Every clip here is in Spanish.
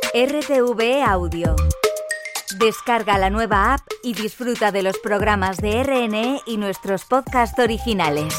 RTV Audio. Descarga la nueva app y disfruta de los programas de RNE y nuestros podcasts originales.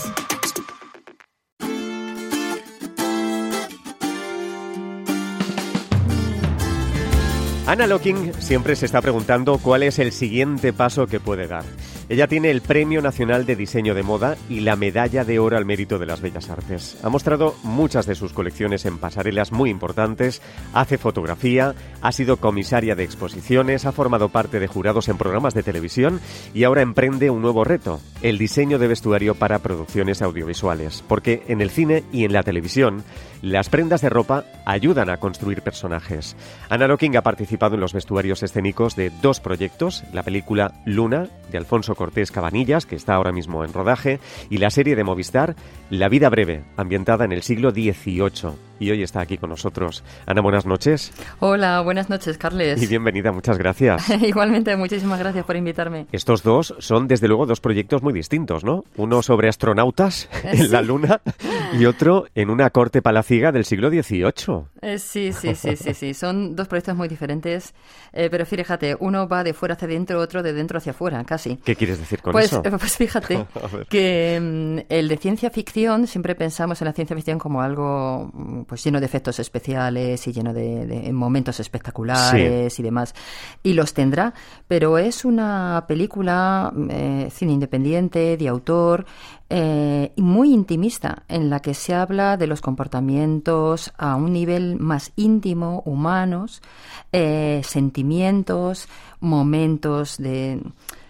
Anna Locking siempre se está preguntando cuál es el siguiente paso que puede dar. Ella tiene el Premio Nacional de Diseño de Moda y la Medalla de Oro al Mérito de las Bellas Artes. Ha mostrado muchas de sus colecciones en pasarelas muy importantes, hace fotografía, ha sido comisaria de exposiciones, ha formado parte de jurados en programas de televisión y ahora emprende un nuevo reto, el diseño de vestuario para producciones audiovisuales. Porque en el cine y en la televisión, las prendas de ropa ayudan a construir personajes. Anna Locking ha participado en los vestuarios escénicos de dos proyectos, la película Luna, de Alfonso Cortés Cabanillas, que está ahora mismo en rodaje, y la serie de Movistar La vida breve, ambientada en el siglo XVIII. Y hoy está aquí con nosotros. Ana, buenas noches. Hola, buenas noches, Carles. Y bienvenida, muchas gracias. Igualmente, muchísimas gracias por invitarme. Estos dos son, desde luego, dos proyectos muy distintos, ¿no? Uno sobre astronautas en la Luna y otro en una corte palaciega del siglo XVIII. Sí. Son dos proyectos muy diferentes, pero fíjate, uno va de fuera hacia dentro, otro de dentro hacia fuera, casi. ¿Qué quieres decir con eso? Pues fíjate que el de ciencia ficción, siempre pensamos en la ciencia ficción como algo pues lleno de efectos especiales y lleno de momentos espectaculares y demás. Y los tendrá, pero es una película, cine independiente, de autor, muy intimista, en la que se habla de los comportamientos a un nivel más íntimo, humanos, sentimientos, momentos de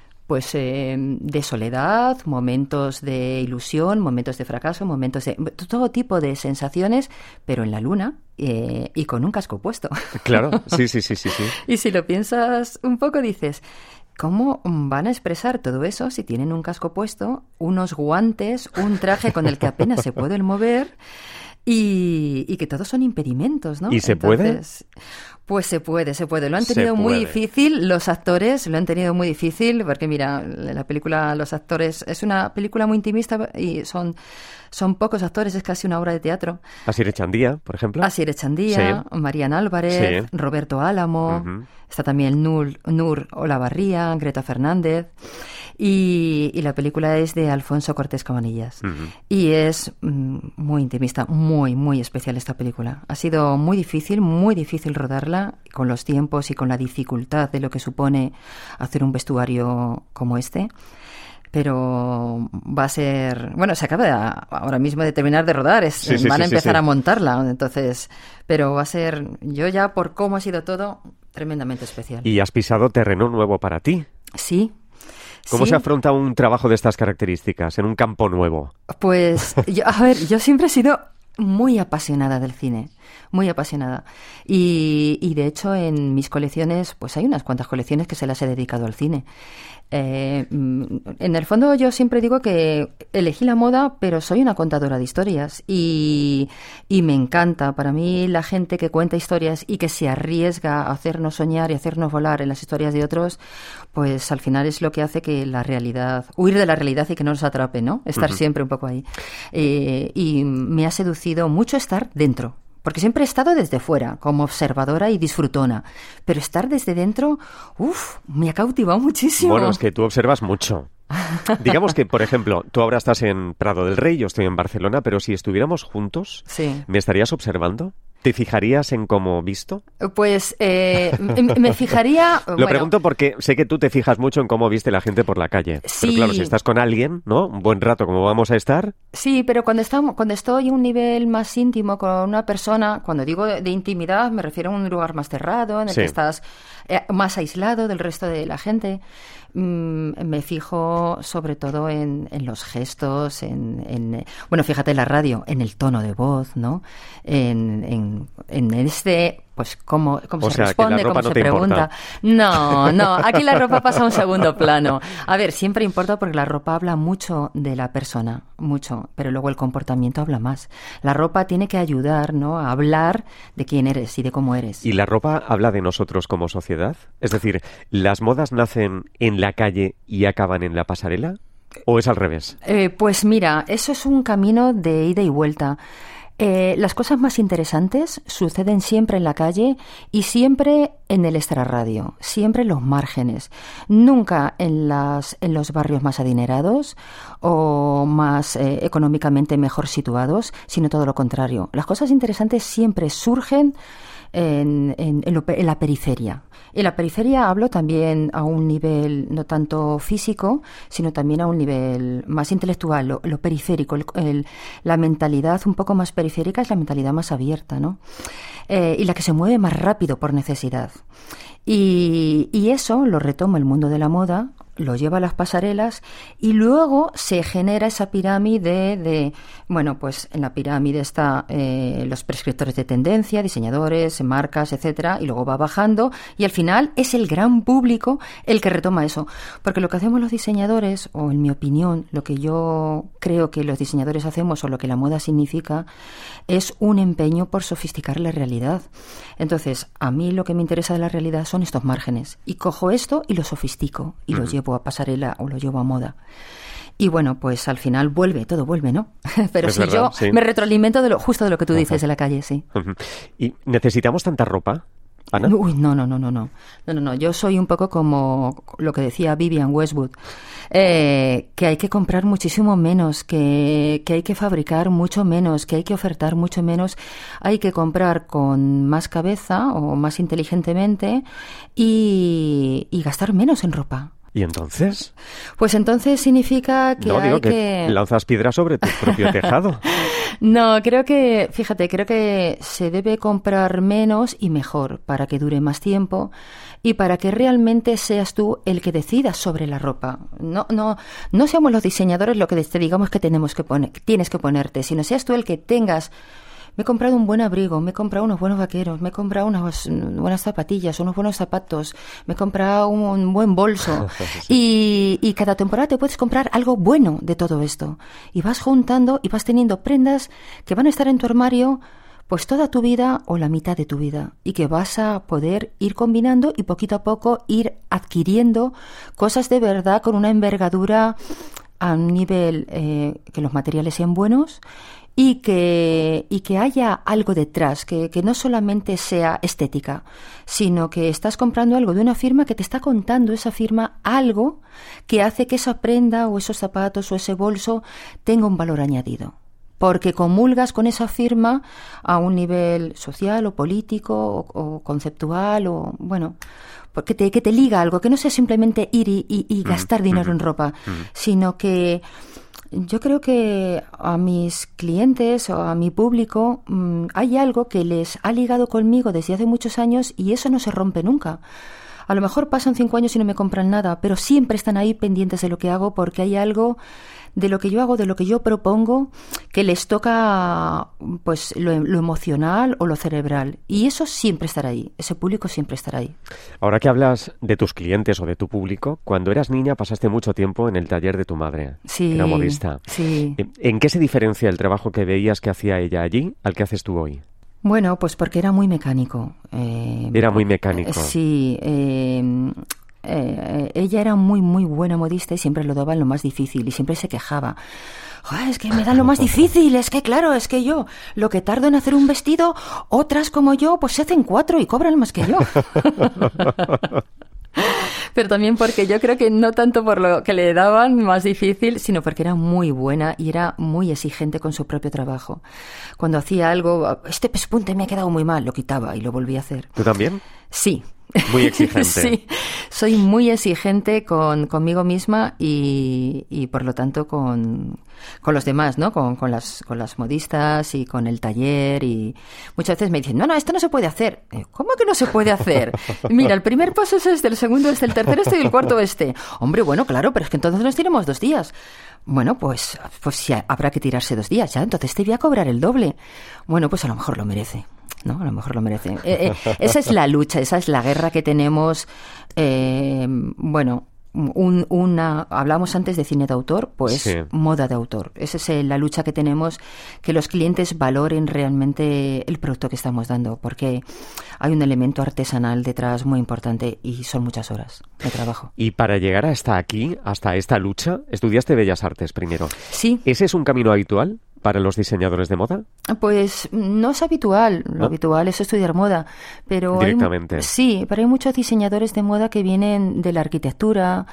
soledad, momentos de ilusión, momentos de fracaso, momentos de todo tipo de sensaciones, pero en la Luna y con un casco puesto. Claro, sí. Y si lo piensas un poco, dices, ¿cómo van a expresar todo eso si tienen un casco puesto, unos guantes, un traje con el que apenas se pueden mover y que todos son impedimentos, ¿no? ¿Y se puede? Pues se puede. Lo han tenido muy difícil, los actores lo han tenido muy difícil, porque mira, la película, los actores, es una película muy intimista y son pocos actores, es casi una obra de teatro. Asier Echandía, por ejemplo. Asier Echandía, sí. Marian Álvarez, sí. Roberto Álamo, está también Nur Olavarría, Greta Fernández. Y la película es de Alfonso Cortés Cabanillas. Y es muy intimista, muy especial esta película. Ha sido muy difícil rodarla con los tiempos y con la dificultad de lo que supone hacer un vestuario como este. Pero va a ser... Bueno, se acaba ahora mismo de terminar de rodar, van a empezar a montarla, entonces... Pero va a ser, yo ya por cómo ha sido todo, tremendamente especial. ¿Y has pisado terreno nuevo para ti? Sí. ¿Cómo se afronta un trabajo de estas características en un campo nuevo? Pues, yo siempre he sido muy apasionada del cine, muy apasionada. Y de hecho en mis colecciones, pues hay unas cuantas colecciones que se las he dedicado al cine. En el fondo yo siempre digo que elegí la moda, pero soy una contadora de historias y me encanta. Para mí la gente que cuenta historias y que se arriesga a hacernos soñar y hacernos volar en las historias de otros, pues al final es lo que hace que la realidad, huir de la realidad y que no nos atrape, ¿no? Estar siempre un poco ahí. Y me ha seducido mucho estar dentro. Porque siempre he estado desde fuera, como observadora y disfrutona. Pero estar desde dentro, me ha cautivado muchísimo. Bueno, es que tú observas mucho. Digamos que, por ejemplo, tú ahora estás en Prado del Rey, yo estoy en Barcelona, pero si estuviéramos juntos, sí. ¿Me estarías observando? ¿Te fijarías en cómo visto? Pues me fijaría... Lo pregunto porque sé que tú te fijas mucho en cómo viste la gente por la calle. Sí. Pero claro, si estás con alguien, ¿no? Un buen rato, como vamos a estar... Sí, pero cuando estoy en un nivel más íntimo con una persona, cuando digo de intimidad, me refiero a un lugar más cerrado, en el que estás más aislado del resto de la gente. Me fijo sobre todo en los gestos, bueno, fíjate en la radio, en el tono de voz, ¿no? En este, pues cómo se responde, cómo se pregunta. No, aquí la ropa pasa a un segundo plano. A ver, siempre importa porque la ropa habla mucho de la persona, mucho, pero luego el comportamiento habla más. La ropa tiene que ayudar, ¿no?, a hablar de quién eres y de cómo eres. ¿Y la ropa habla de nosotros como sociedad? Es decir, ¿las modas nacen en la calle y acaban en la pasarela? ¿O es al revés? Pues mira, eso es un camino de ida y vuelta. Las cosas más interesantes suceden siempre en la calle y siempre en el extrarradio, siempre en los márgenes, nunca en los barrios más adinerados o más económicamente mejor situados, sino todo lo contrario. Las cosas interesantes siempre surgen en la periferia. En la periferia hablo también a un nivel no tanto físico, sino también a un nivel más intelectual, lo periférico. La mentalidad un poco más periférica es la mentalidad más abierta, ¿no? Y la que se mueve más rápido por necesidad. Y eso lo retoma el mundo de la moda, lo lleva a las pasarelas y luego se genera esa pirámide bueno, pues en la pirámide está los prescriptores de tendencia, diseñadores, marcas, etcétera, y luego va bajando y al final es el gran público el que retoma eso. Porque lo que hacemos los diseñadores, o en mi opinión, lo que yo creo que los diseñadores hacemos o lo que la moda significa, es un empeño por sofisticar la realidad. Entonces, a mí lo que me interesa de la realidad son estos márgenes. Y cojo esto y lo sofistico y lo llevo a pasarela o lo llevo a moda. Y bueno, pues al final todo vuelve, ¿no? Pero es si verdad, yo sí. me retroalimento justo de lo que tú dices de la calle, sí. ¿Y necesitamos tanta ropa, Ana? Uy, no. Yo soy un poco como lo que decía Vivienne Westwood, que hay que comprar muchísimo menos, que hay que fabricar mucho menos, que hay que ofertar mucho menos, hay que comprar con más cabeza o más inteligentemente y gastar menos en ropa. ¿Y entonces? Pues entonces significa que digo que lanzas piedras sobre tu propio tejado. No, creo que se debe comprar menos y mejor para que dure más tiempo y para que realmente seas tú el que decidas sobre la ropa. No seamos los diseñadores lo que te digamos que tienes que ponerte, sino seas tú el que tengas. Me he comprado un buen abrigo, me he comprado unos buenos vaqueros, me he comprado unas buenas zapatillas, unos buenos zapatos, me he comprado un buen bolso. Sí. Y cada temporada te puedes comprar algo bueno de todo esto. Y vas juntando y vas teniendo prendas que van a estar en tu armario pues toda tu vida o la mitad de tu vida. Y que vas a poder ir combinando y poquito a poco ir adquiriendo cosas de verdad con una envergadura a un nivel que los materiales sean buenos y que haya algo detrás, que no solamente sea estética, sino que estás comprando algo de una firma que te está contando esa firma algo que hace que esa prenda o esos zapatos o ese bolso tenga un valor añadido. Porque comulgas con esa firma a un nivel social o político o conceptual o, bueno, que te liga algo, que no sea simplemente ir y gastar dinero en ropa, sino que yo creo que a mis clientes o a mi público hay algo que les ha ligado conmigo desde hace muchos años y eso no se rompe nunca. A lo mejor pasan 5 años y no me compran nada, pero siempre están ahí pendientes de lo que hago porque hay algo de lo que yo hago, de lo que yo propongo, que les toca pues lo emocional o lo cerebral. Y eso siempre estará ahí, ese público siempre estará ahí. Ahora que hablas de tus clientes o de tu público, cuando eras niña pasaste mucho tiempo en el taller de tu madre, sí, que era modista. Sí. ¿En qué se diferencia el trabajo que veías que hacía ella allí al que haces tú hoy? Bueno, pues porque era muy mecánico. Era muy mecánico. Sí, ella era muy, muy buena modista y siempre lo daba en lo más difícil y siempre se quejaba. Es que me dan lo más difícil, es que claro, es que yo, lo que tardo en hacer un vestido, otras como yo, pues se hacen 4 y cobran más que yo. Pero también porque yo creo que no tanto por lo que le daban más difícil, sino porque era muy buena y era muy exigente con su propio trabajo. Cuando hacía algo, este pespunte me ha quedado muy mal, lo quitaba y lo volvía a hacer. ¿Tú también? Sí. Muy exigente. Sí, soy muy exigente conmigo misma y por lo tanto con los demás, ¿no? Con las modistas y con el taller y muchas veces me dicen, no, esto no se puede hacer. ¿Cómo que no se puede hacer? Mira, el primer paso es este, el segundo es el tercero y el cuarto este. Hombre, bueno, claro, pero es que entonces nos tiramos 2 días. Bueno, pues sí, habrá que tirarse 2 días ya, entonces te voy a cobrar el doble. Bueno, pues a lo mejor lo merece. ¿No? A lo mejor lo merece. Esa es la lucha, esa es la guerra que tenemos. Bueno, hablamos antes de cine de autor, pues sí. Moda de autor. Esa es la lucha que tenemos, que los clientes valoren realmente el producto que estamos dando, porque hay un elemento artesanal detrás muy importante y son muchas horas de trabajo. Y para llegar hasta aquí, hasta esta lucha, estudiaste Bellas Artes primero. Sí. ¿Ese es un camino habitual? para los diseñadores de moda? Pues no es habitual. Lo habitual es estudiar moda. Pero directamente. Sí, pero hay muchos diseñadores de moda que vienen de la arquitectura,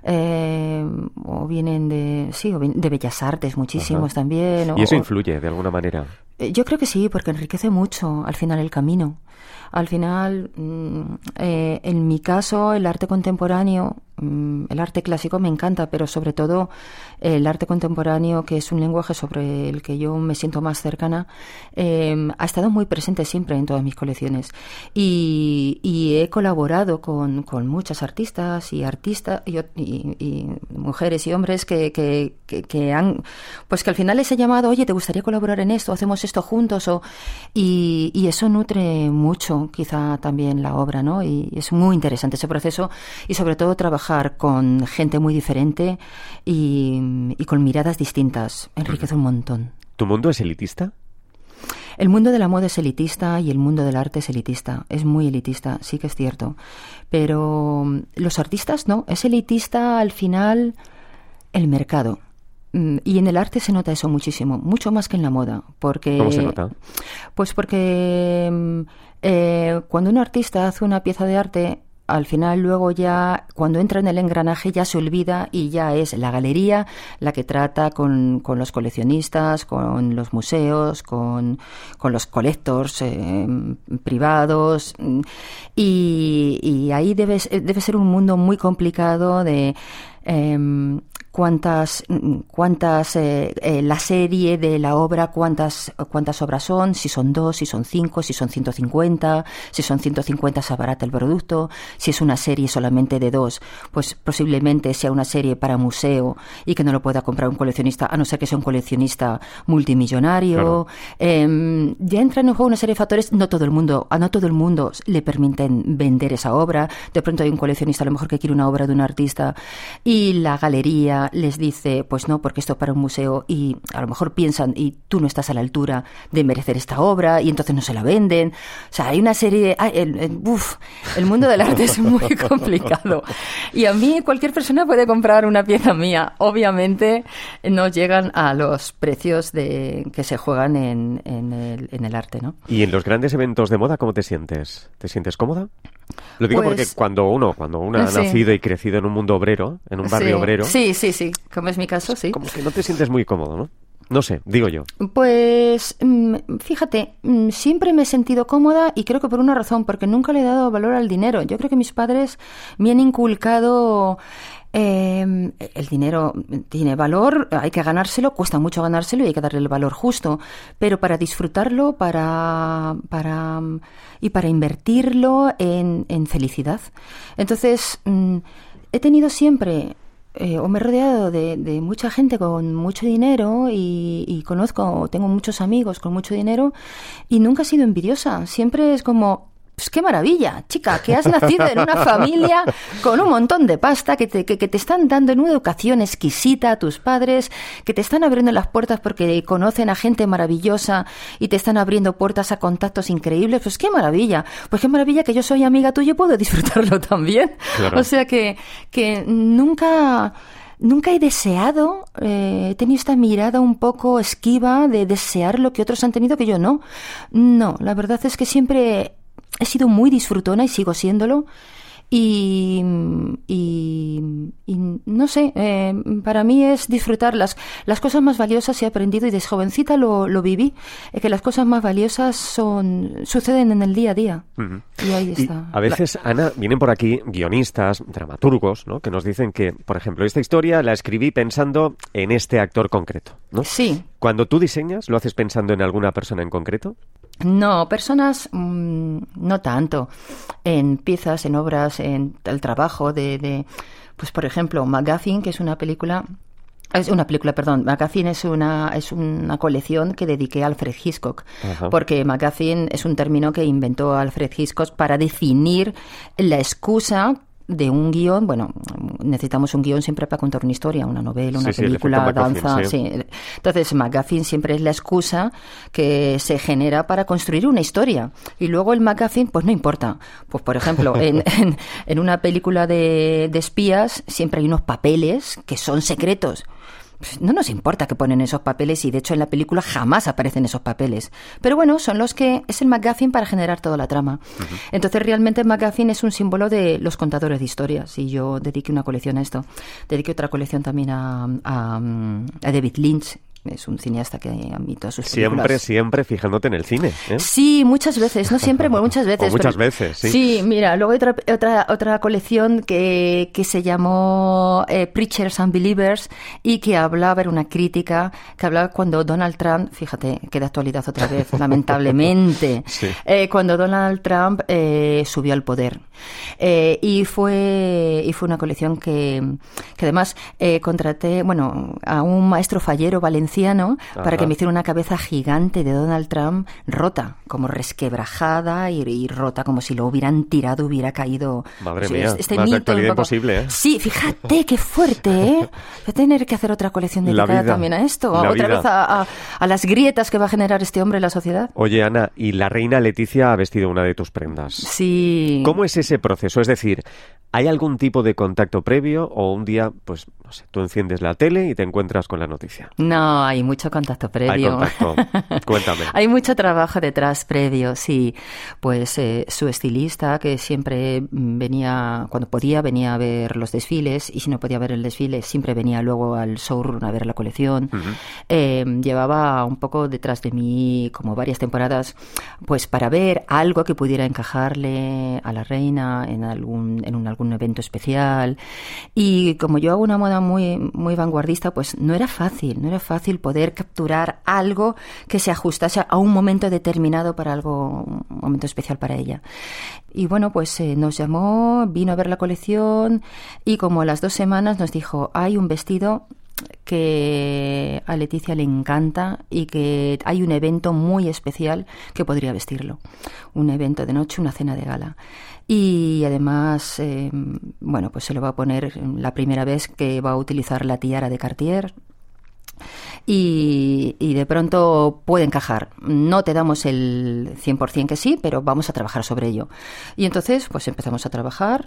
o vienen de Bellas Artes, muchísimos también. ¿Y eso influye de alguna manera? Yo creo que sí, porque enriquece mucho al final el camino. Al final, en mi caso, el arte contemporáneo, el arte clásico me encanta, pero sobre todo el arte contemporáneo, que es un lenguaje sobre el que yo me siento más cercana, ha estado muy presente siempre en todas mis colecciones. Y he colaborado con muchas artistas y mujeres y hombres que han, pues que al final les he llamado, oye, ¿te gustaría colaborar en esto? ¿Hacemos esto juntos? Y eso nutre mucho quizá también la obra, ¿no? Y es muy interesante ese proceso, y sobre todo trabajar con gente muy diferente y con miradas distintas enriquece un montón. ¿Tu mundo es elitista? El mundo de la moda es elitista y el mundo del arte es elitista. Es muy elitista, sí que es cierto. Pero los artistas no. Es elitista al final el mercado. Y en el arte se nota eso muchísimo, mucho más que en la moda. Porque, ¿cómo se nota? Pues porque cuando un artista hace una pieza de arte, al final luego ya, cuando entra en el engranaje, ya se olvida y ya es la galería la que trata con los coleccionistas, con los museos, con los collectors privados. Y ahí debe ser un mundo muy complicado de cuántas la serie de la obra, cuántas obras son, si son 2, si son 5, si son 150, si son 150 se abarata el producto, si es una serie solamente de 2, pues posiblemente sea una serie para museo y que no lo pueda comprar un coleccionista, a no ser que sea un coleccionista multimillonario. Claro. Ya entran en juego una serie de factores. No todo el mundo le permiten vender esa obra. De pronto hay un coleccionista a lo mejor que quiere una obra de un artista y la galería les dice, pues no, porque esto es para un museo, y a lo mejor piensan, y tú no estás a la altura de merecer esta obra, y entonces no se la venden. O sea, hay una serie el mundo del arte es muy complicado. Y a mí cualquier persona puede comprar una pieza mía. Obviamente no llegan a los precios que se juegan en el arte, ¿no? ¿Y en los grandes eventos de moda cómo te sientes? ¿Te sientes cómoda? Lo digo porque cuando uno ha nacido y crecido en un mundo obrero, en un barrio obrero... Sí, como es mi caso, sí. Como que no te sientes muy cómodo, ¿no? No sé, digo yo. Pues, fíjate, siempre me he sentido cómoda, y creo que por una razón, porque nunca le he dado valor al dinero. Yo creo que mis padres me han inculcado... el dinero tiene valor, hay que ganárselo, cuesta mucho ganárselo y hay que darle el valor justo, pero para disfrutarlo, para invertirlo en felicidad. Entonces, he tenido siempre, o me he rodeado de mucha gente con mucho dinero y tengo muchos amigos con mucho dinero, y nunca he sido envidiosa. Siempre es como... Pues qué maravilla, chica, que has nacido en una familia con un montón de pasta, que te están dando en una educación exquisita a tus padres, que te están abriendo las puertas porque conocen a gente maravillosa y te están abriendo puertas a contactos increíbles. Pues qué maravilla que yo soy amiga tuya y puedo disfrutarlo también. Claro. O sea que nunca he deseado, he tenido esta mirada un poco esquiva de desear lo que otros han tenido que yo no. No, la verdad es que siempre he sido muy disfrutona y sigo siéndolo. Y no sé, para mí es disfrutar las cosas más valiosas. He aprendido, y desde jovencita lo viví, que las cosas más valiosas suceden en el día a día. Uh-huh. Y ahí está. Y a veces, Ana, vienen por aquí guionistas, dramaturgos, ¿no?, que nos dicen que, por ejemplo, esta historia la escribí pensando en este actor concreto, ¿no? Sí. Cuando tú diseñas, ¿lo haces pensando en alguna persona en concreto? No, personas no tanto. En piezas, en obras, en el trabajo pues por ejemplo, McGuffin, que es una película... McGuffin es una colección que dediqué a Alfred Hitchcock. Ajá. Porque McGuffin es un término que inventó Alfred Hitchcock para definir la excusa de un guión. Bueno, necesitamos un guión siempre para contar una historia, una novela, una película, danza. Sí. Entonces, McGuffin siempre es la excusa que se genera para construir una historia. Y luego el McGuffin, pues no importa. Pues, por ejemplo, en una película de espías siempre hay unos papeles que son secretos. pues no nos importa que ponen esos papeles y de hecho en la película jamás aparecen esos papeles. Pero bueno, son los que es el MacGuffin para generar toda la trama. Entonces realmente el MacGuffin es un símbolo de los contadores de historias y yo dediqué una colección a esto. Dediqué otra colección también a David Lynch. Es un cineasta que a mí todas sus películas... Siempre fijándote en el cine, ¿eh? Sí, muchas veces, no siempre, bueno, muchas veces. O muchas veces, sí. Sí, mira, luego hay otra colección que se llamó Preachers and Believers y que hablaba, era una crítica, que hablaba cuando Donald Trump, fíjate, que de actualidad otra vez, lamentablemente, sí. Cuando Donald Trump subió al poder. Y fue una colección que además contraté, bueno, a un maestro fallero valenciano para que me hiciera una cabeza gigante de Donald Trump rota, como resquebrajada y rota, como si lo hubieran tirado, hubiera caído. Madre mía, más de actualidad imposible, ¿eh? Sí, fíjate, qué fuerte, ¿eh? Voy a tener que hacer otra colección dedicada también a esto, otra vez a las grietas que va a generar este hombre en la sociedad. Oye, Ana, y la reina Leticia ha vestido una de tus prendas. Sí. ¿Cómo es ese proceso? Es decir, ¿hay algún tipo de contacto previo o un día, pues, no sé, tú enciendes la tele y te encuentras con la noticia? No, hay mucho contacto previo. Hay contacto. Cuéntame. Hay mucho trabajo detrás previo, sí. Pues su estilista, que siempre venía, cuando podía, venía a ver los desfiles, y si no podía ver el desfile, siempre venía luego al showroom a ver la colección. Llevaba un poco detrás de mí, como varias temporadas, pues para ver algo que pudiera encajarle a la reina en algún evento especial. Y como yo hago una moda muy, muy vanguardista, pues no era fácil poder capturar algo que se ajustase a un momento determinado para algo, un momento especial para ella. Y bueno, pues nos llamó, vino a ver la colección y como a las 2 semanas nos dijo, hay un vestido que a Leticia le encanta y que hay un evento muy especial que podría vestirlo. Un evento de noche, una cena de gala. Y además, bueno, pues se lo va a poner la primera vez que va a utilizar la tiara de Cartier. Y de pronto puede encajar. No te damos el 100% que sí, pero vamos a trabajar sobre ello. Y entonces, pues empezamos a trabajar,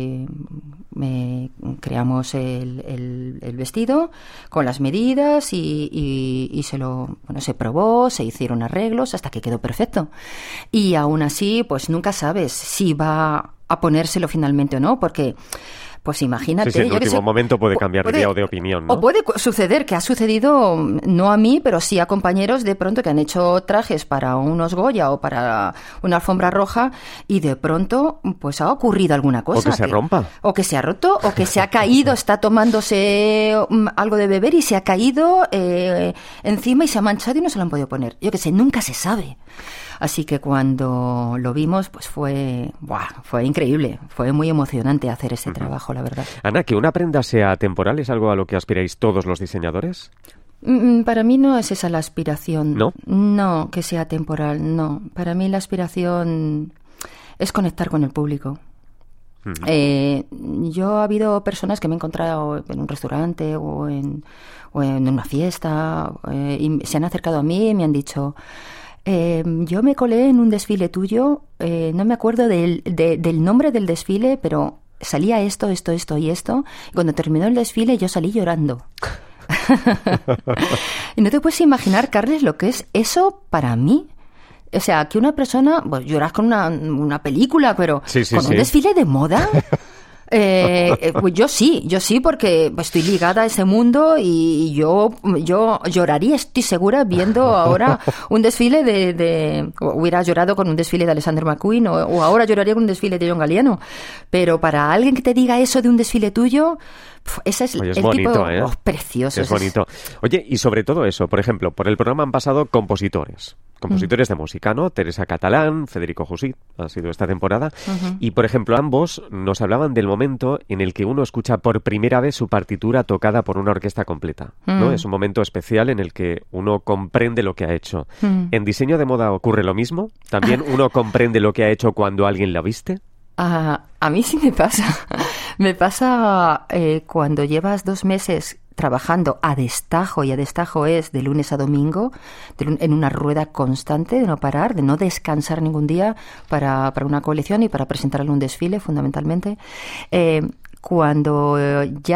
creamos el vestido con las medidas y se probó, se hicieron arreglos hasta que quedó perfecto. Y aún así, pues nunca sabes si va a ponérselo finalmente o no, porque... Pues imagínate... Sí, en el último momento puede cambiar de idea o de opinión, ¿no? O puede suceder, que ha sucedido, no a mí, pero sí a compañeros de pronto que han hecho trajes para unos Goya o para una alfombra roja y de pronto pues ha ocurrido alguna cosa. O que se rompa. O que se ha roto, o que se ha caído, está tomándose algo de beber y se ha caído encima y se ha manchado y no se lo han podido poner. Yo qué sé, nunca se sabe. Así que cuando lo vimos, pues fue increíble, fue muy emocionante hacer ese trabajo, la verdad. Ana, ¿que una prenda sea temporal es algo a lo que aspiráis todos los diseñadores? Para mí no es esa la aspiración. ¿No? No, que sea temporal, no. Para mí la aspiración es conectar con el público. Yo ha habido personas que me he encontrado en un restaurante o en una fiesta y se han acercado a mí y me han dicho... yo me colé en un desfile tuyo, no me acuerdo del nombre del desfile, pero salía esto y esto. Y cuando terminó el desfile yo salí llorando. Y no te puedes imaginar, Carles, lo que es eso para mí. O sea, que una persona, pues lloras con una película, pero con un desfile de moda... Pues yo sí, porque estoy ligada a ese mundo y yo lloraría, estoy segura, viendo ahora un desfile hubiera llorado con un desfile de Alexander McQueen o ahora lloraría con un desfile de John Galliano, pero para alguien que te diga eso de un desfile tuyo, ese es el bonito, tipo precioso. Es bonito. Oye, y sobre todo eso, por ejemplo, por el programa han pasado compositores de música, ¿no? Teresa Catalán, Federico Jusit, ha sido esta temporada. Y, por ejemplo, ambos nos hablaban del momento en el que uno escucha por primera vez su partitura tocada por una orquesta completa, ¿no? Es un momento especial en el que uno comprende lo que ha hecho. ¿En diseño de moda ocurre lo mismo? ¿También uno comprende lo que ha hecho cuando alguien la viste? A mí sí me pasa. Me pasa cuando llevas 2 meses trabajando a destajo, y a destajo es de lunes a domingo, en una rueda constante de no parar, de no descansar ningún día para una colección y para presentarle un desfile, fundamentalmente. Cuando ya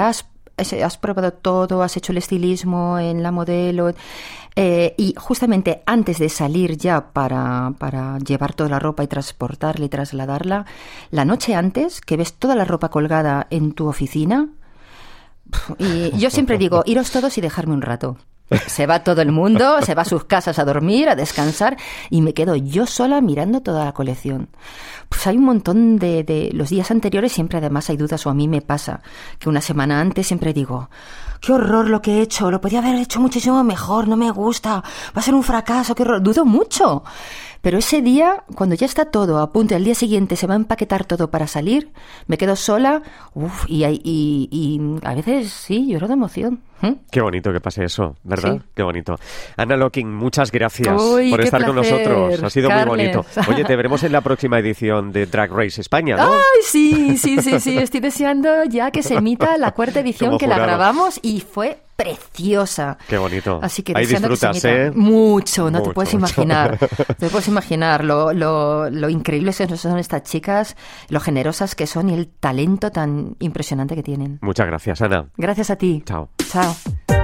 has probado todo, has hecho el estilismo en la modelo, y justamente antes de salir ya para llevar toda la ropa y transportarla y trasladarla, la noche antes, que ves toda la ropa colgada en tu oficina, y yo siempre digo, iros todos y dejarme un rato. Se va todo el mundo, se va a sus casas a dormir, a descansar, y me quedo yo sola mirando toda la colección. Pues hay un montón de los días anteriores, siempre además hay dudas, o a mí me pasa, que una semana antes siempre digo, qué horror lo que he hecho, lo podía haber hecho muchísimo mejor, no me gusta, va a ser un fracaso, qué horror, dudo mucho. Pero ese día, cuando ya está todo a punto, al día siguiente se va a empaquetar todo para salir, me quedo sola, y a veces sí, lloro de emoción. Qué bonito que pase eso, ¿verdad? Sí. Qué bonito. Ana Locking, muchas gracias Uy, por qué estar con placer, nosotros. Ha sido Carles. muy bonito. Oye, te veremos en la próxima edición de Drag Race España, ¿no? ¡Ay, sí! Estoy deseando ya que se emita la 4ª edición, Como que la jurado. grabamos y fue preciosa. Qué bonito. Así que Ahí deseando disfrutas, que se emita. Mucho, no te Mucho, puedes mucho. imaginar. No te puedes imaginar lo increíbles que son estas chicas, lo generosas que son y el talento tan impresionante que tienen. Muchas gracias, Ana. Gracias a ti. Chao. Chao.